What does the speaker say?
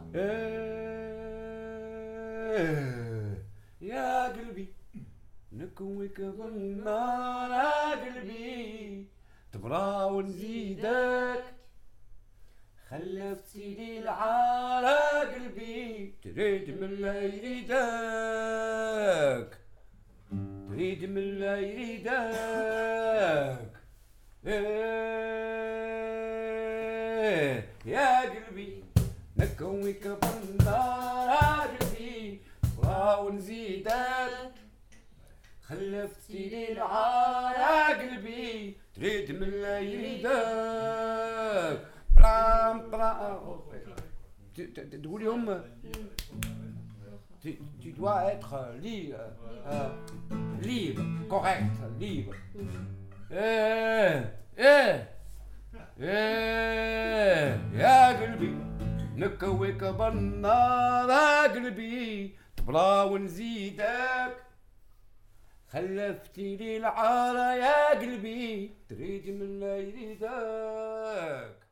يا قلبي نكويك بالنار يا قلبي تبرا ونزيدك خلفتي لي العار يا قلبي تريد من لا يريدك تريد من لا يريدك يا قلبي نكويك بالنار يا قلبي ونزيدك خلفتي لي العار يا قلبي تريد من لا يريدك برام برام تقول لهم tu dois être libre, correct, libre. يا قلبي نكويك بالنار يا قلبي تبرا ونزيدك خلفتي لي العار يا قلبي تريد من لا يريدك.